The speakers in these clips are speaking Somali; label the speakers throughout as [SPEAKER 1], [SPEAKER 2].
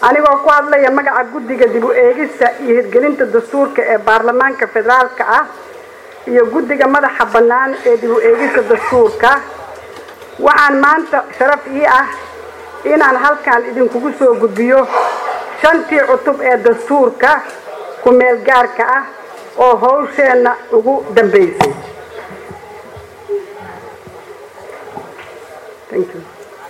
[SPEAKER 1] anigoo ku hadlaya magaca guddiga dib u eegista iyo hirgelinta dastuurka ee baarlamaanka federaalka ah iyo guddiga madaxa bannaan ee dib u eegista dastuurka waxaan maanta sharaf ii ah inaan halkan idinkugu soo gudbiyo 5 cutub ee dastuurka ku meel gaarka ah oo hawsheena ugu dambeysay. Thank you.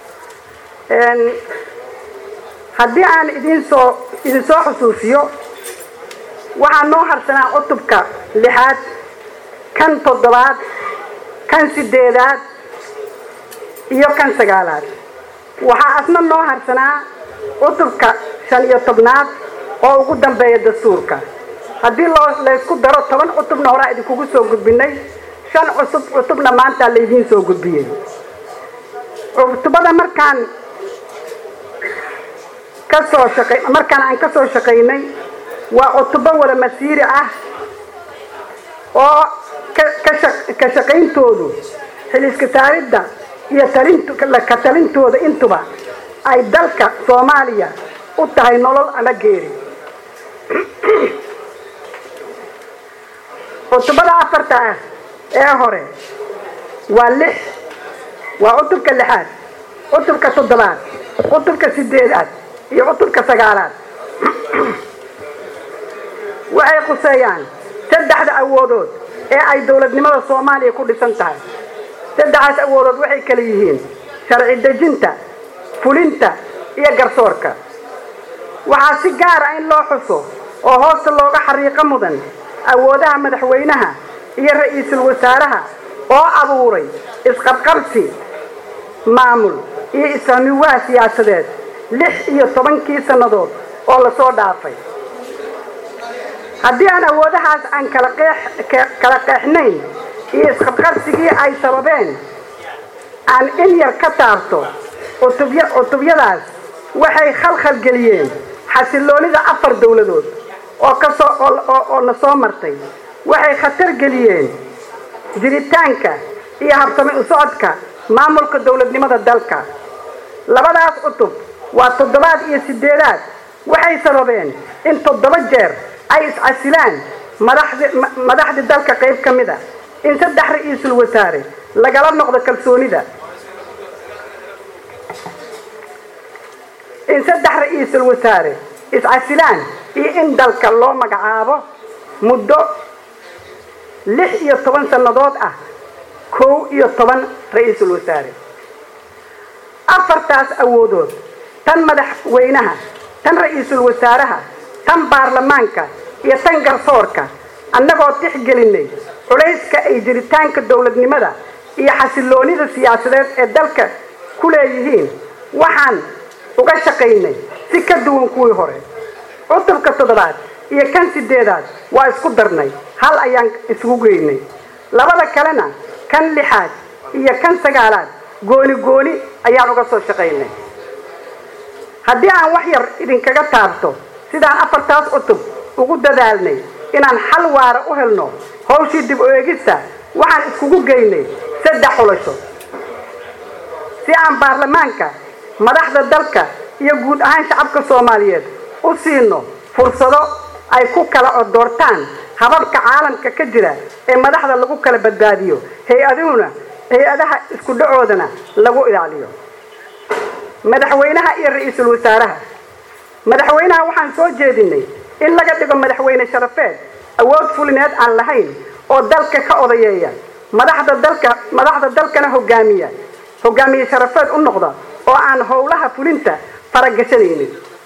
[SPEAKER 1] haddii aan idin soo xusuusiyo waxaan noo harsanaa cutubka 6aad kan 7aad kan 8aad iyo kan 9aad waxaa asna noo harsanaa cutubka 15aad oo ugu dambeeya dastuurka. haddii la isku daro 10 cutubna hore idinkugu soo gudbinay 5 cutubna maanta la idin soo gudbiyay. cutubada markaan aan ka soo shaqaynay waa cutubo wada masiiri ah oo ka shaqayntoodu xiliska saaridda iyo talintooda intuba ay dalka Soomaaliya u tahay nolol ama geeri. cutubada 4 ah ee hore waa 6 waa cutubka 6aad cutubka 7aad cutubka 8aad iyo cutubka 9aad waxay quseeyaan 3 awoodood ee ay dawladnimada Soomaaliya ku dhisan tahay. 3 awoodood waxay kala yihiin sharci dejinta, fulinta iyo garsoorka. waxaa si gaar ah in loo xuso oo hoos looga xariiqo mudan awoodaha madaxweynaha iyo ra'iisul wasaaraha oo abuuray isqabqabsi maamul iyo isfahmiwaa siyaasadeed 16 sannadood oo la soo dhaafay. haddii aan awoodahaas aan kala qeexnayn iyo isqabqabsigii ay sababeen aan in yar ka taabto cutubyadaas waxay khalkhal geliyeen xasiloonida 4 dawladood oo na soo martay. waxay khatar geliyeen jiritaanka iyo habsami u socodka maamulka dawladnimada dalka. labadaas cutub waa 7aad iyo 8aad waxay sababeen in 7 jeer ay iscasilaan madaxda dalka qayb ka mid ah, in 3 ra'iisul wasaare lagala noqdo kalsoonida, in 3 ra'iisul wasaare iscasilaan iyo in dalka loo magacaabo muddo 16 sannadood ah 11 ra'iisul wasaare. 4taas awoodood tan madaxweynaha, tan ra'iisul wasaaraha, tan baarlamaanka iyo tan garsoorka annagoo tixgelinay culayska ay jiritaanka dawladnimada iyo xasiloonida siyaasadeed ee dalka ku leeyihiin waxaan uga shaqaynay si ka duwan kuwii hore. cutubka 7aad iyo kan 8aad waa isku darnay, hal ayaan isugu geynay. labada kalena kan 6aad iyo kan 9aad gooni ayaan uga soo shaqaynay. haddii aan wax yar idinkaga taabto sidaan 4taas cutub ugu dadaalnay inaan xal waara u helno hawshii dib u eegista waxaan iskugu geynay 3 xulasho si aan baarlamaanka, madaxda dalka iyo guud ahaan shacabka Soomaaliyeed u siino fursado ay ku kala doortaan hababka caalamka ka jira ee madaxda lagu kala badbaadiyo, hay-adaha isku dhacoodana lagu ilaaliyo. madaxweynaha iyo ra'iisul wasaaraha. madaxweynaha waxaan soo jeedinay in laga dhigo madaxweyne sharafeed awood fulineed aan lahayn oo dalka ka odayeeya, madaxda dalkana hogaamiye sharafeed u noqda oo aan howlaha fulinta faragashanaynin.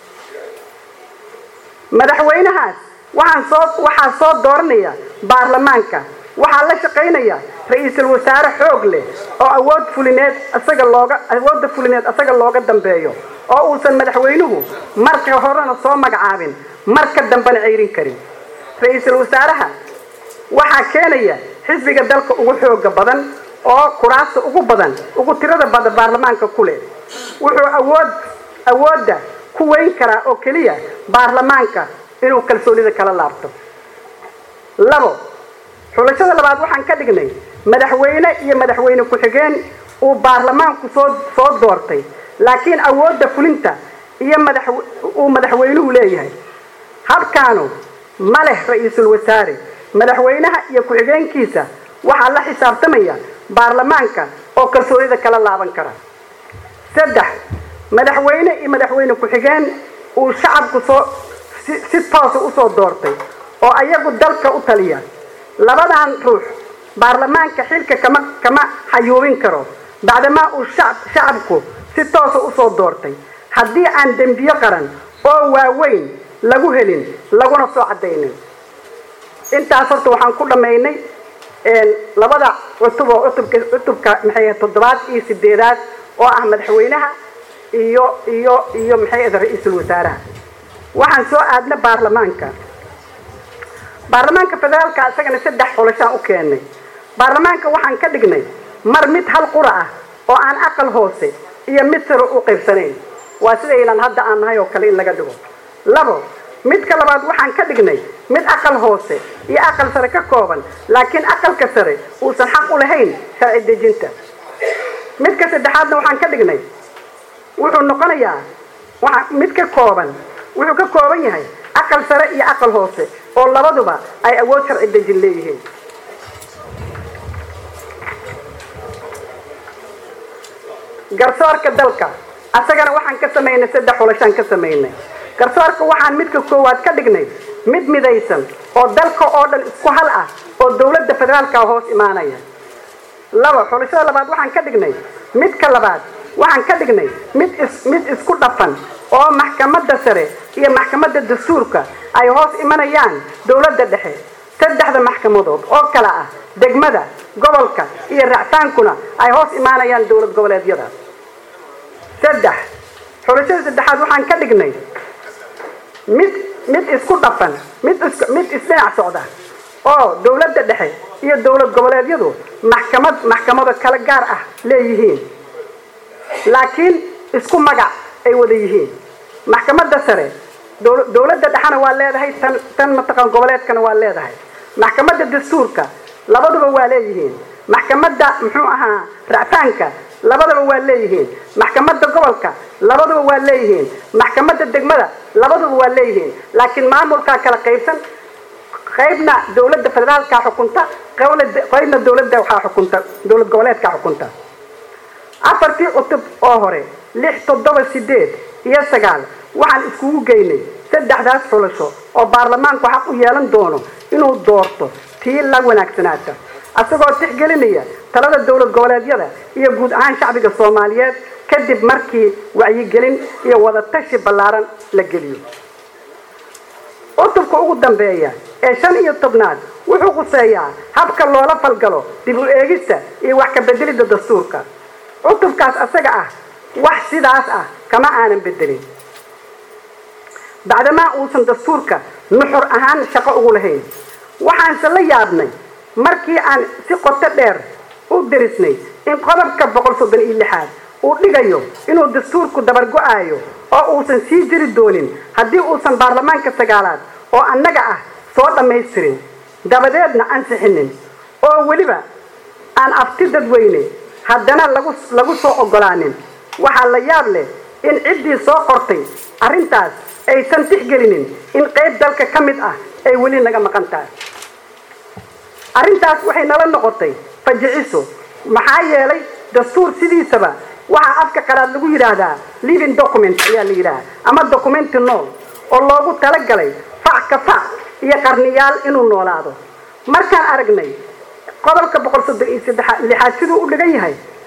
[SPEAKER 1] madaxweynahaas waxaa soo dooranaya baarlamaanka, waxaa la shaqaynaya ra'iisul wasaare xoog leh oo awoodda fulineed asaga looga dambeeyo oo uusan madaxweynuhu marka horena soo magacaabin marka dambena ceyrin karin. ra'iisul wasaaraha waxaa keenaya xisbiga dalka ugu xooga badan oo kuraasta ugu badan ugu tirada badan baarlamaanka ku leh. wuxuu awoodda ku weyn karaa oo kaliya baarlamaanka inuu kalsoonida kala laabto. 2 xulashada labaad waxaan ka dhignay madaxweyne iyo madaxweyne ku xigeen uu baarlamaanku soo doortay, laakiin awoodda fulinta iyo madaxweynuhu leeyahay habkaanu ma leh ra'iisul wasaare madaxweynaha iyo ku-xigeenkiisa waxaa la xisaabtamaya baarlamaanka oo kalsoonida kala laaban kara 3 madaxweyne iyo madaxweyne ku-xigeen uu shacabku si toos u soo doortay oo ayagu dalka u taliya labadan ruux baarlamaanka xilka kama xayuubin karo bacdama uu shacabku si toos u soo doortay haddii aan dembiyo qaran oo waaweyn lagu helin laguna soo cadeynin intaas horta waxaan ku dhameynay labada cutub oo cutubka maxay 7 iyo 8 oo ah madaxweynaha iyo maxay ra'iisul wasaaraha waxaan soo aadna baarlamaanka federaalka asagana 3 xulashaan u keenay baarlamaanka waxaan ka dhignay mar mid hal qura ah oo aan aqal hoose iyo mid sare u qaybsanayn waa sida ilaan hadda aan nahay oo kale in laga dhigo 2 midka labaad waxaan ka dhignay mid aqal hoose iyo aqal sare ka kooban laakiin aqalka sare uusan xaq u lahayn sharci dejinta midka saddexaadna waxaan ka dhignay wuxuu noqonayaa midka kooban wuxuu ka kooban yahay aqal sare iyo aqal hoose oo labaduba ay awood sharci dejin leeyihiin garsoorka dalka asagana waxaan ka sameynay 3 xulashaan ka sameynay garsoorka waxaan midka koowaad ka dhignay mid midaysan oo dalka oo dhan isku hal ah oo dawladda federaalka hoos imaanaya 2 xulashada labaad waxaan ka dhignay midka labaad waxaan ka dhignay mid isku dhafan oo maxkamadda sare iyo maxkamadda dastuurka ay hoos imanayaan dawladda dhexe 3 maxkamadood oo kala ah degmada gobolka iyo raactaankuna ay hoos imaanayaan dawlad goboleedyada 3 xulashada saddexaad waxaan ka dhignay mid isku dhafan mid isdhinac socda oo dawladda dhexe iyo dawlad goboleedyadu maxkamado kala gaar ah leeyihiin laakiin isku magac ay wada yihiin maxkamadda sare dawladda dhexana waa leedahay tan mataqan goboleedkana waa leedahay maxkamadda dastuurka labaduba waa leeyihiin maxkamadda muxuu ahaa raactaanka labaduba waa leeyihiin maxkamadda gobolka labaduba waa leeyihiin maxkamadda degmada labaduba waa leeyihiin laakiin maamulka kala qaybsan qaybna dawladda federaalka xukunta qaybna dawladda waxa xukunta dawlad goboleedka xukunta afartii cutub oo hore 6 7 8 iyo 9 waxaan iskugu geynay 3daas xulasho oo baarlamaanku xaq u yeelan doono inuu doorto tii la wanaagsanaata asagoo tixgelinaya talada dawlad goboleedyada iyo guud ahaan shacbiga Soomaaliyeed kadib markii wacyigelin iyo wada tashi ballaaran la geliyo cutubka ugu dambeeya ee 15aad wuxuu quseeyaa habka loola falgalo dib u eegista iyo wax ka bedelida dastuurka cutubkaas asaga ah wax sidaas ah kama aanan bedelin bacdama uusan dastuurka nuxur ahaan shaqo ugu lahayn waxaan la yaabnay markii aan si qoto dheer u dirisnay in qodobka 136 uu dhigayo inuu dastuurku dabar go'aayo oo uusan sii jiri doonin haddii uusan baarlamaanka 9aad oo annaga ah soo dhammaystirin dabadeedna ansixinin oo weliba aan afti dadweyne haddana lagu soo ogolaanin waxaa la yaab leh in ciddii soo qortay arrintaas aysan tixgelinin in qayb dalka ka mid ah ay weli naga maqan tahay arrintaas waxay nala noqotay fajiciso maxaa yeelay dastuur sidiisaba waxa afka qalaad lagu yiraahdaa living document ayaa la yiraahdaa ama document nool oo loogu talagalay fac ka fac iyo qarniyaal inuu noolaado markaan aragnay qodobka 136 siduu u dhigan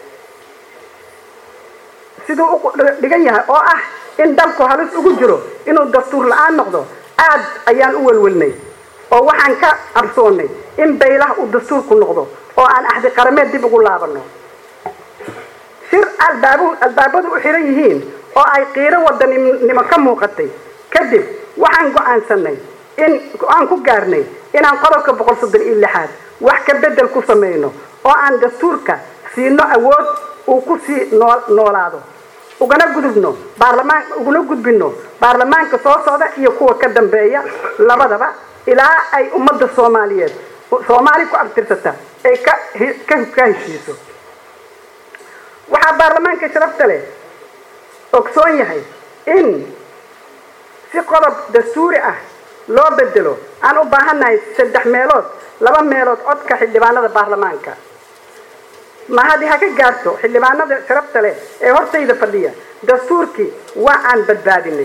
[SPEAKER 1] yahay oo ah in dalku halis ugu jiro inuu dastuur la'aan noqdo aad ayaan u walwalnay oo waxaan ka absoonay in baylaha uu dastuurku noqdo oo aan ahdi qarameed dib ugu laabano shir albaabadu u xiran yihiin oo ay qiiro wadanimo ka muuqatay kadib waxaan go'aansanay aan ku gaarnay inaan qodobka 136 wax ka bedel ku sameeyno oo aan dastuurka siino awood uu ku sii noolaado ugana gudbino baarlamaanka soo socda iyo kuwa ka dambeeya labadaba ilaa ay ummadda Soomaaliyeed Soomaali ku abtirsata ay ka heshiiso waxaa baarlamaanka sharafta leh ogsoon yahay إن في قرب دستوري لو بدلو أنا أباهنا 3 ميلود 2 ميلود عدك حلبانا البرلمانك ما هذه هكا جارتو حلبانا شرفت له هرتي إذا فدية دستوركي وعن بدبادني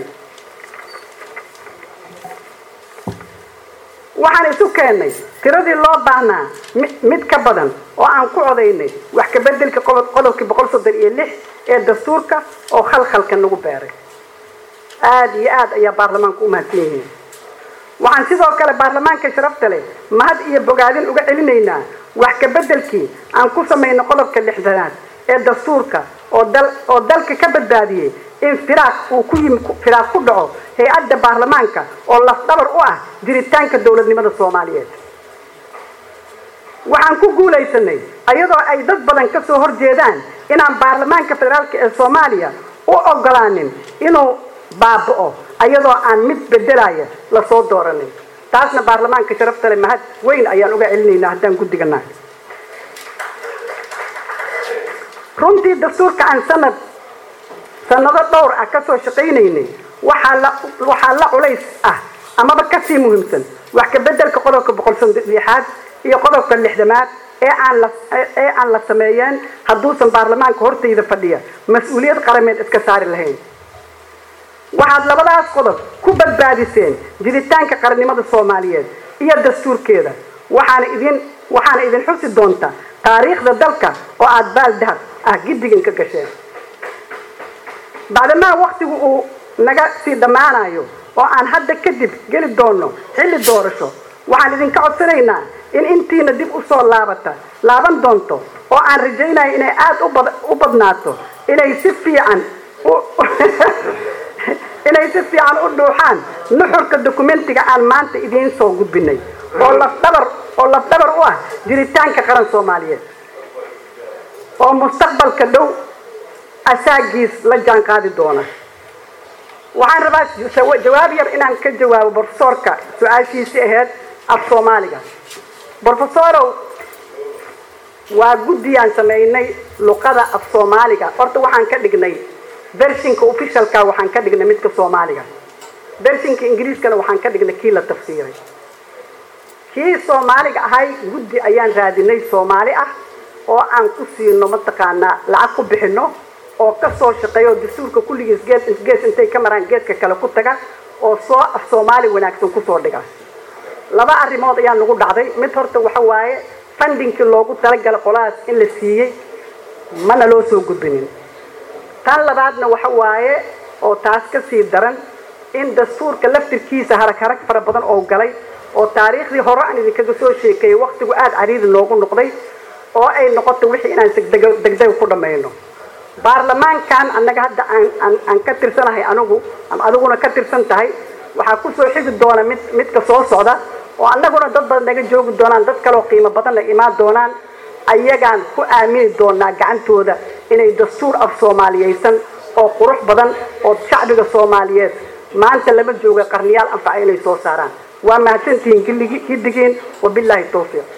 [SPEAKER 1] waxaan isu keenay tiradii loo baahnaa mid ka badan oo aan ku codaynay wax ka bedelka qodobkii 136 ee dastuurka oo khalkhalka nagu beeray aad iyo aad ayaa baarlamaanku u mahadsan yihiin waxaan sidoo kale baarlamaanka sharafta leh mahad iyo bogaadin uga celinaynaa wax ka bedelkii aan ku sameeyno qodobka 6aad ee dastuurka oo dalka ka badbaadiyay in firaaq ku dhaco hay'adda baarlamaanka oo lafdhabar u ah jiritaanka dawladnimada Soomaaliyeed waxaan ku guuleysanay ayadoo ay dad badan ka soo horjeedaan inaan baarlamaanka federaalka ee Soomaaliya u ogolaanin inuu baaba'o ayadoo aan mid bedelaya la soo dooranay taasna baarlamaanka sharafta leh mahad weyn ayaan uga celinaynaa haddaan guddigana runtii dastuurka aan sanado dhowr ah ka soo shaqeynay waxa la culays amaba ka sii muhiimsan wax ka bedelka qodobka 136 iyo qodobka 6aad ee aan la sameeyeen haduusan baarlamaanka hortayda fadhiya mas'uuliyad qarameed iska saari lahayn waxaad labadaas qodob ku badbaadiseen jiritaanka qarannimada Soomaaliyeed iyo dastuurkeeda waxaana idin xusi doonta taariikhda dalka oo aad baaldahab giddigan ka gasheen بعدما وقتي naga sii dhamaanayo oo aan hadda kadib gali doono xilli doorasho waxaan idin ka codsanaynaa in intiina dib u soo laaban doonto oo aan rajaynayo inay aad u badnaato inay si fiican u dhuuxaan nuxurka dokumentiga aan maanta idiin soo gudbinay oo lafdabar u ah jiritaanka qaran Soomaaliyeed oo mustaqbalka dhow asaagiis la jaan qaadi doona waxaan rabaa jawaab yar inaan ka jawaabo professorka su'aashiisa ahayd af Soomaaliga professorow waa guddiyaan sameeynay luqada af Soomaaliga horta waxaan ka dhignay versionka officialka waxaan ka dhignay midka Soomaaliga versionka Ingiriiskana waxaan ka dhignay kii la tafsiiray kii Soomaaliga ahay guddi ayaan raadinay Soomaali oo aan ku siino mataqaana lacag ku bixino oo ka soo shaqeeyo dastuurka kulligiis gees intay ka maraan geedka kale ku taga oo soo af Soomaali wanaagsan ku soo dhiga laba arrimood ayaa nagu dhacday mid horta waxa waaye fundingki loogu talagalay qolaas in la siiyay mana loo soo gudbinin tan labaadna waxa waaye oo taas ka sii daran in dastuurka laftirkiisa harag fara badan oo galay oo taariikhdii hore aan idinkaga soo sheekay waqtigu aad cariiri loogu noqday oo ay noqoto wixii inaan degdeg ku dhameeyno baarlamaankan annaga hadda aan ka tirsanahay aniguna ka tirsan tahay waxa ku soo xigi doona midka soo socda oo annaguna dad badan naga joogi doonaan dad kale oo qiimo badan la imaan doonaan ayagaan ku aamini doonaa gacantooda inay dastuur af Soomaaliyeysan oo qurux badan oo shacbiga Soomaaliyeed maanta lama jooga qarniyaal anfacay inay soo saaraan waa mahadsantihiin giddigiin wabillahi tawfiiq